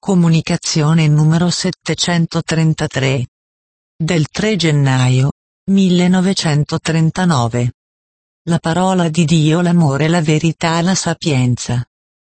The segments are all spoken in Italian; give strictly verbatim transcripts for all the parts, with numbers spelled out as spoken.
Comunicazione numero settecentotrentatré. Del tre gennaio millenovecentotrentanove. La parola di Dio, l'amore, la verità, la sapienza.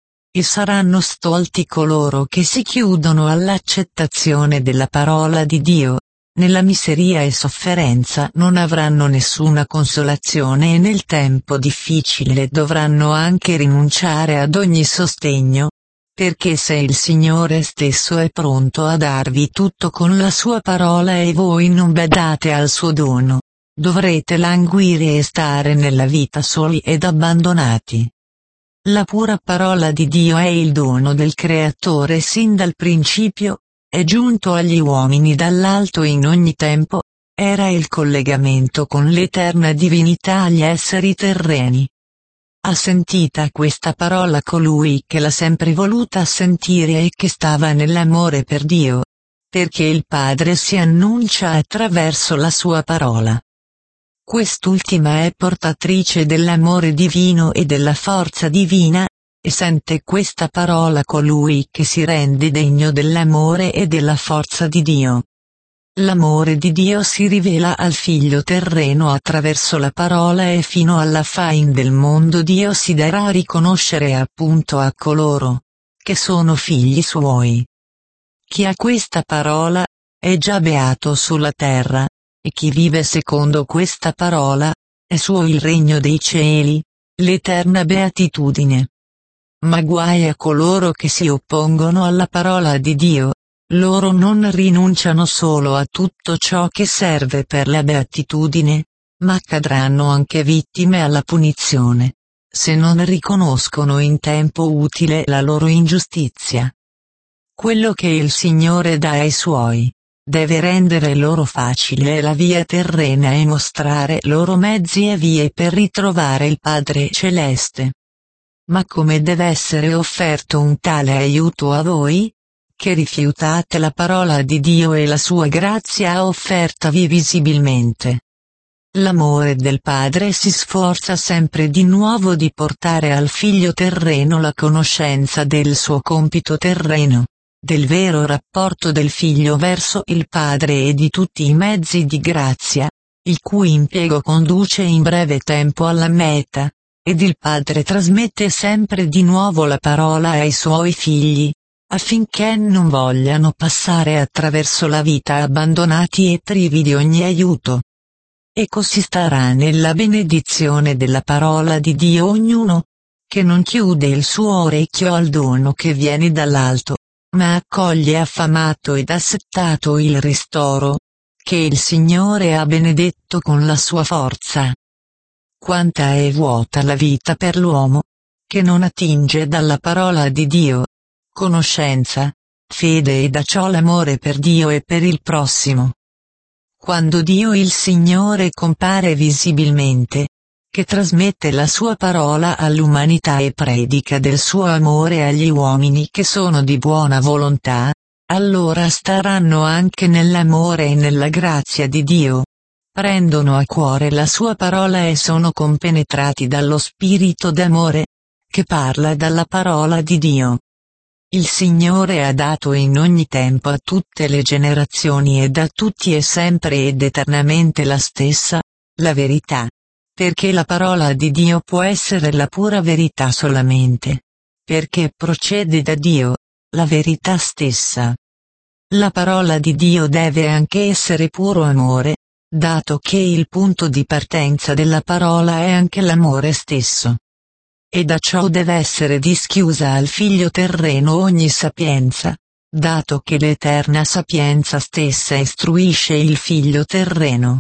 E saranno stolti coloro che si chiudono all'accettazione della parola di Dio. Nella miseria e sofferenza non avranno nessuna consolazione e nel tempo difficile dovranno anche rinunciare ad ogni sostegno. Perché se il Signore stesso è pronto a darvi tutto con la sua parola e voi non badate al suo dono, dovrete languire e stare nella vita soli ed abbandonati. La pura parola di Dio è il dono del Creatore sin dal principio, è giunto agli uomini dall'alto in ogni tempo, era il collegamento con l'eterna divinità agli esseri terreni. Ha sentita questa parola colui che l'ha sempre voluta sentire e che stava nell'amore per Dio, perché il Padre si annuncia attraverso la sua parola. Quest'ultima è portatrice dell'amore divino e della forza divina, e sente questa parola colui che si rende degno dell'amore e della forza di Dio. L'amore di Dio si rivela al figlio terreno attraverso la parola e fino alla fine del mondo Dio si darà a riconoscere appunto a coloro che sono figli suoi. Chi ha questa parola è già beato sulla terra, e chi vive secondo questa parola è suo il regno dei cieli, l'eterna beatitudine. Ma guai a coloro che si oppongono alla parola di Dio. Loro non rinunciano solo a tutto ciò che serve per la beatitudine, ma cadranno anche vittime alla punizione, se non riconoscono in tempo utile la loro ingiustizia. Quello che il Signore dà ai Suoi, deve rendere loro facile la via terrena e mostrare loro mezzi e vie per ritrovare il Padre Celeste. Ma come deve essere offerto un tale aiuto a voi? Che rifiutate la parola di Dio e la sua grazia offertavi visibilmente. L'amore del Padre si sforza sempre di nuovo di portare al figlio terreno la conoscenza del suo compito terreno, del vero rapporto del figlio verso il Padre e di tutti i mezzi di grazia, il cui impiego conduce in breve tempo alla meta, ed il Padre trasmette sempre di nuovo la parola ai suoi figli, affinché non vogliano passare attraverso la vita abbandonati e privi di ogni aiuto. E così starà nella benedizione della parola di Dio ognuno, che non chiude il suo orecchio al dono che viene dall'alto, ma accoglie affamato ed assettato il ristoro, che il Signore ha benedetto con la sua forza. Quanta è vuota la vita per l'uomo, che non attinge dalla parola di Dio. Conoscenza, fede e da ciò l'amore per Dio e per il prossimo. Quando Dio il Signore compare visibilmente, che trasmette la sua parola all'umanità e predica del suo amore agli uomini che sono di buona volontà, allora staranno anche nell'amore e nella grazia di Dio, prendono a cuore la sua parola e sono compenetrati dallo spirito d'amore, che parla dalla parola di Dio. Il Signore ha dato in ogni tempo a tutte le generazioni ed a tutti e sempre ed eternamente la stessa, la verità. Perché la parola di Dio può essere la pura verità solamente. Perché procede da Dio, la verità stessa. La parola di Dio deve anche essere puro amore, dato che il punto di partenza della parola è anche l'amore stesso. E da ciò deve essere dischiusa al figlio terreno ogni sapienza, dato che l'eterna sapienza stessa istruisce il figlio terreno.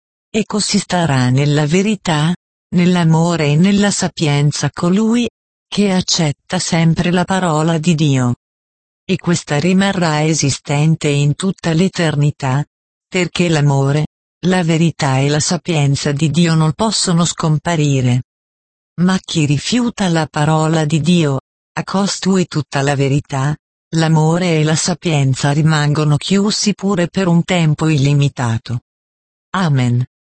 E così starà nella verità, nell'amore e nella sapienza colui, che accetta sempre la parola di Dio. E questa rimarrà esistente in tutta l'eternità, perché l'amore, la verità e la sapienza di Dio non possono scomparire. Ma chi rifiuta la parola di Dio, a costui tutta la verità, l'amore e la sapienza rimangono chiusi pure per un tempo illimitato. Amen.